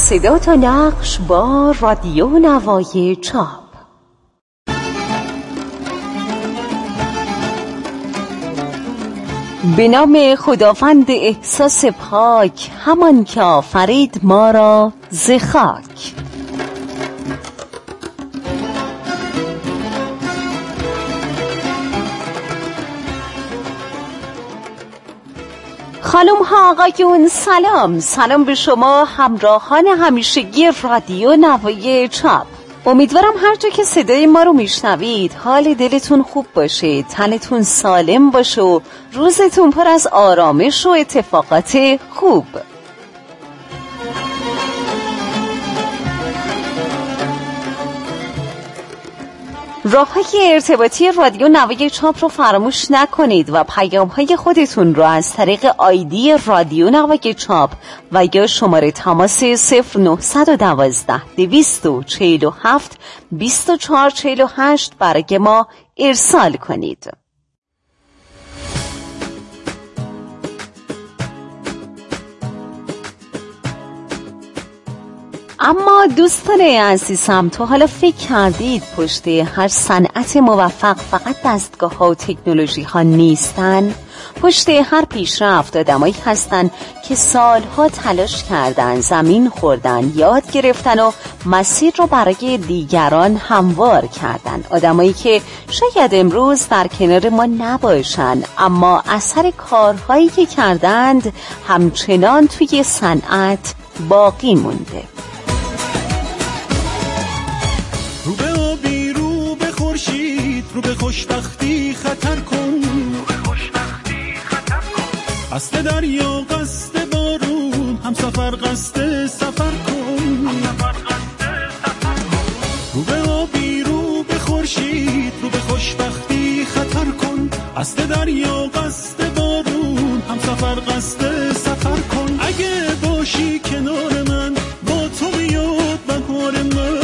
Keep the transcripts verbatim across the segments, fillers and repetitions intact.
صدا تا نقش با رادیو نوای چاپ. به نام خداوند احساس پاک، همان که آفرید ما را ز خاک. خانم ها آقایون، سلام سلام به شما همراهان همیشگی رادیو نوای چاپ. امیدوارم هر جا که صدای ما رو میشنوید حال دلتون خوب باشه، تنتون سالم باشه و روزتون پر از آرامش و اتفاقات خوب. راه‌های ارتباطی رادیو نوای چاپ رو فراموش نکنید و پیام‌های خودتون رو از طریق آیدی رادیو نوای چاپ و یا شماره تماس صفر نه یک دو دویست و چهل و هفت بیست و چهار چهل و هشت برای ما ارسال کنید. اما دوستان عزیزم، تو حالا فکر کردید پشت هر صنعت موفق فقط دستگاه ها و تکنولوژی ها نیستن؟ پشت هر پیشرفت آدمایی هستن که سالها تلاش کردن، زمین خوردن، یاد گرفتن و مسیر رو برای دیگران هموار کردن. آدمایی که شاید امروز در کنار ما نباشن، اما اثر کارهایی که کردند همچنان توی صنعت باقی مونده. رو به آبی، رو به خورشید، رو به خوشبختی خطر کن، قصد دریا، قصد بارون، هم سفر قصد سفر کن. رو به آبی، رو به خورشید، رو به خوشبختی خطر کن، قصد دریا، قصد بارون، هم سفر قصد سفر کن. اگه باشی کنار من، با تو میاد بهار من.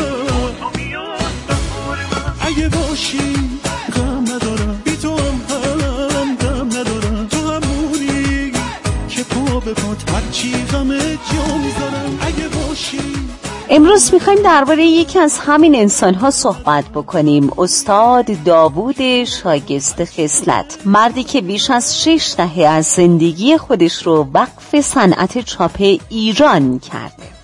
اگه باشی غم ندارم، بی تو هم هم غم ندارم. تو همونی که پا به پات هرچی غم جا میذارم. اگه باشی. امروز میخوایم درباره یکی از همین انسان‌ها صحبت بکنیم، استاد داوود شایسته خصلت، مردی که بیش از شش دهه از زندگی خودش رو وقف صنعت چاپ ایران کرده.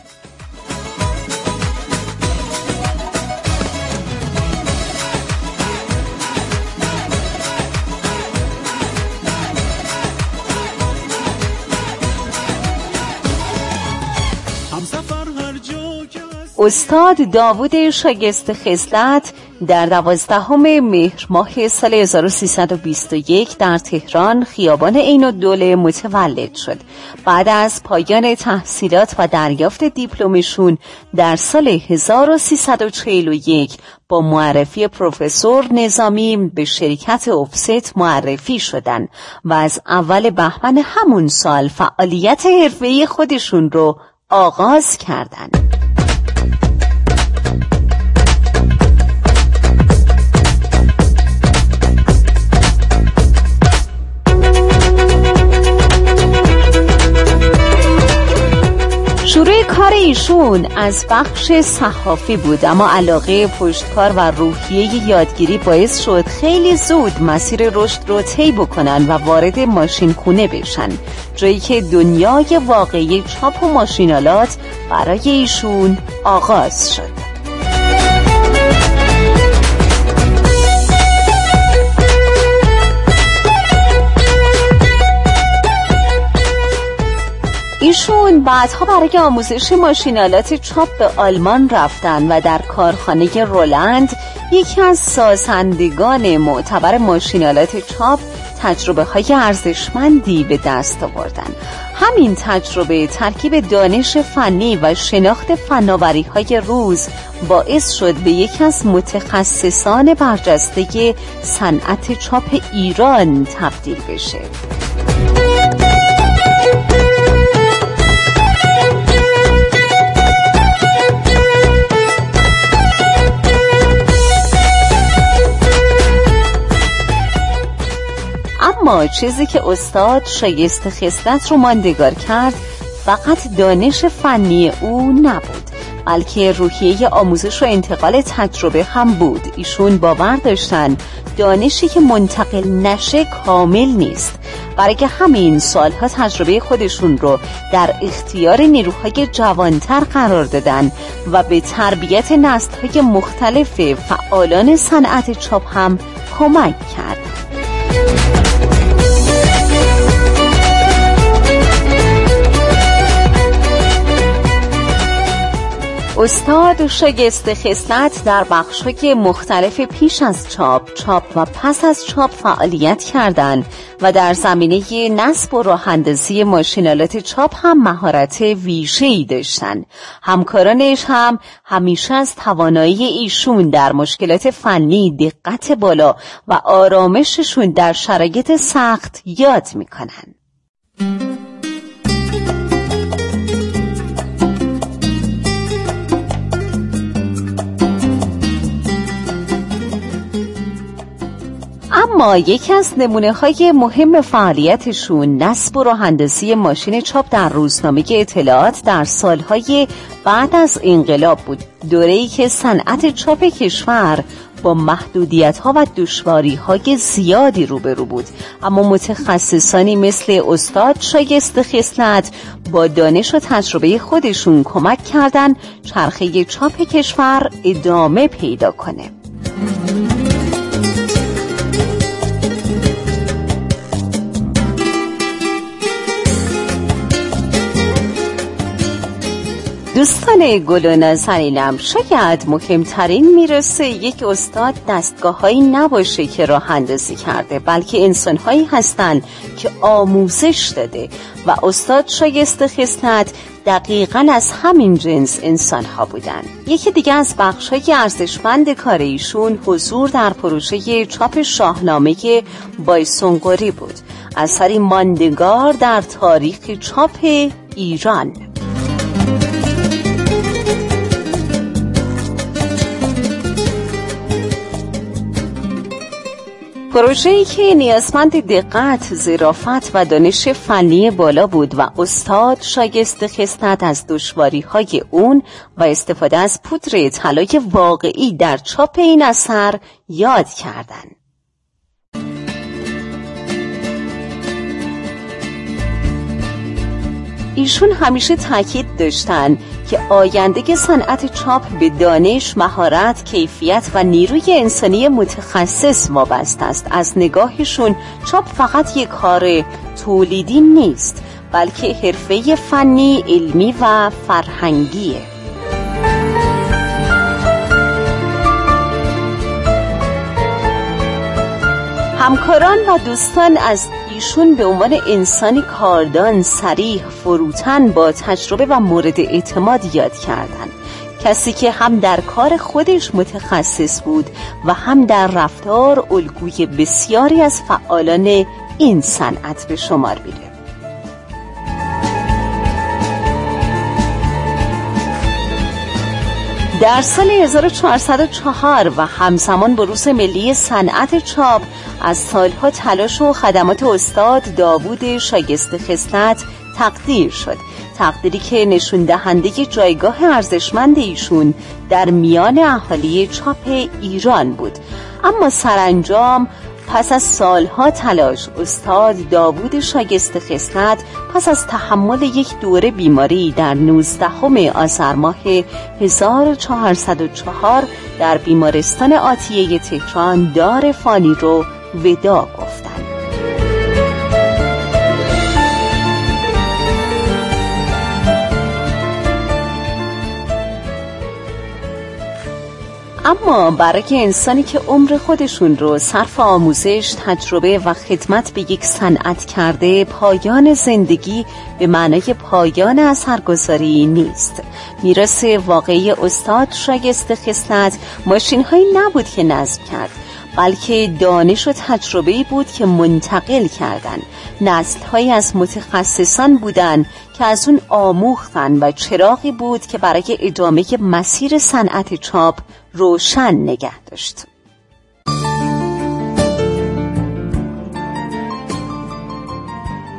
استاد داوود شایسته خصلت در دوازدهم مهر ماه سال هزار و سیصد و بیست و یک در تهران خیابان عین الدوله متولد شد. بعد از پایان تحصیلات و دریافت دیپلمشون در سال هزار و سیصد و چهل و یک با معرفی پروفسور نظامی به شرکت افست معرفی شدند و از اول بهمن همون سال فعالیت حرفه‌ای خودشون رو آغاز کردند. شروع کار ایشون از بخش صحافی بود، اما علاقه پشتکار و روحیه یادگیری باعث شد خیلی زود مسیر رشد رو طی بکنن و وارد ماشین خونه بشن، جایی که دنیای واقعی چاپ و ماشینالات برای ایشون آغاز شد. ایشون بعدها برای آموزش ماشینالات چاپ به آلمان رفتن و در کارخانه رولند، یکی از سازندگان معتبر ماشینالات چاپ، تجربه های ارزشمندی به دست آوردن. همین تجربه ترکیب دانش فنی و شناخت فناوری های روز باعث شد به یکی از متخصصان برجسته صنعت چاپ ایران تبدیل بشه. اما چیزی که استاد شایسته خصلت رو ماندگار کرد فقط دانش فنی او نبود، بلکه روحیه آموزش و انتقال تجربه هم بود. ایشون باور داشتن دانشی که منتقل نشه کامل نیست. برای همین سالها تجربه خودشون رو در اختیار نیروهای جوانتر قرار دادن و به تربیت نسل‌های مختلف فعالان صنعت چاپ هم کمک کرد. استاد شایسته خصلت در بخش‌های مختلف پیش از چاپ، چاپ و پس از چاپ فعالیت کردند و در زمینه نصب و راه‌اندازی ماشین‌آلات چاپ هم مهارت ویژه‌ای داشتند. همکارانش هم همیشه از توانایی ایشون در مشکلات فنی، دقت بالا و آرامششون در شرایط سخت یاد می‌کنند. اما یکی از نمونه‌های مهم فعالیتشون نصب و راه‌اندازی ماشین چاپ در روزنامه اطلاعات در سالهای بعد از انقلاب بود، دوره‌ای که صنعت چاپ کشور با محدودیت‌ها و دشواری‌های زیادی روبرو بود، اما متخصصانی مثل استاد شایسته خصلت با دانش و تجربه خودشون کمک کردند چرخه چاپ کشور ادامه پیدا کنه. دوستان گل و نازنینم، شاید مهمترین میراث یک استاد دستگاه‌هایی نباشه که راه اندازی کرده، بلکه انسان‌هایی هستند که آموزش داده و استاد شایسته خصلت دقیقاً از همین جنس انسان‌ها بودن. یکی دیگه از بخش‌های ارزشمند کار ایشون حضور در پروژه چاپ شاهنامه بایسونقری بود، اثری ماندگار در تاریخ چاپ ایران. پروژه‌ای که نیازمند دقت، ظرافت و دانش فنی بالا بود و استاد شایسته خصلت از دشواری‌های اون و استفاده از پودر طلای واقعی در چاپ این اثر یاد کردند. ایشون همیشه تاکید داشتن که آینده صنعت چاپ به دانش، مهارت، کیفیت و نیروی انسانی متخصص وابسته است. از نگاهشون چاپ فقط یک کار تولیدی نیست، بلکه حرفه فنی، علمی و فرهنگیه. همکاران و دوستان از ایشون به عنوان انسانی کاردان، صریح، فروتن، با تجربه و مورد اعتماد یاد کردند. کسی که هم در کار خودش متخصص بود و هم در رفتار الگوی بسیاری از فعالان این صنعت به شمار میره. در سال هزار و چهارصد و چهار و همزمان با روز ملی صنعت چاپ، از سالها تلاش و خدمات استاد داوود شایسته خصلت تقدیر شد، تقدیری که نشون دهنده جایگاه ارزشمند ایشون در میان اهالی چاپ ایران بود. اما سرانجام پس از سالها تلاش، استاد داوود شایسته خصلت پس از تحمل یک دوره بیماری در نوزدهم آذر ماه هزار و چهارصد و چهار در بیمارستان آتیه تهران دار فانی رو وداع گفتند. اما برای انسانی که عمر خودشون رو صرف آموزش، تجربه و خدمت به یک صنعت کرده، پایان زندگی به معنای پایان اثرگذاری نیست. میراث واقعی استاد شایسته خصلت ماشین‌هایی نبود که نصب کرد، بلکه دانش و تجربه‌ای بود که منتقل کردن. نسل‌هایی از متخصصان بودند که از اون آموختن و چراغی بود که برای ادامه مسیر صنعت چاپ روشن نگه داشت.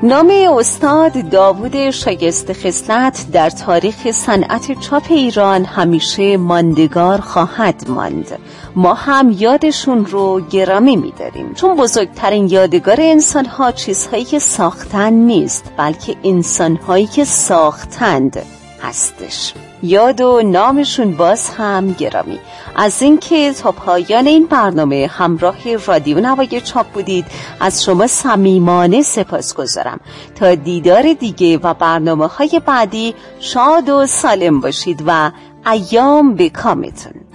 نام استاد داوود شایسته خصلت در تاریخ صنعت چاپ ایران همیشه ماندگار خواهد ماند. ما هم یادشون رو گرامی می‌داریم، چون بزرگترین یادگار انسان‌ها چیزهایی که ساختن نیست، بلکه انسان‌هایی که ساختند هستش. یاد و نامشون باز هم گرامی. از اینکه تا پایان این برنامه همراه رادیو نوای چاپ بودید از شما صمیمانه سپاسگزارم. تا دیدار دیگه و برنامه‌های بعدی شاد و سالم باشید و ایام به کامتون.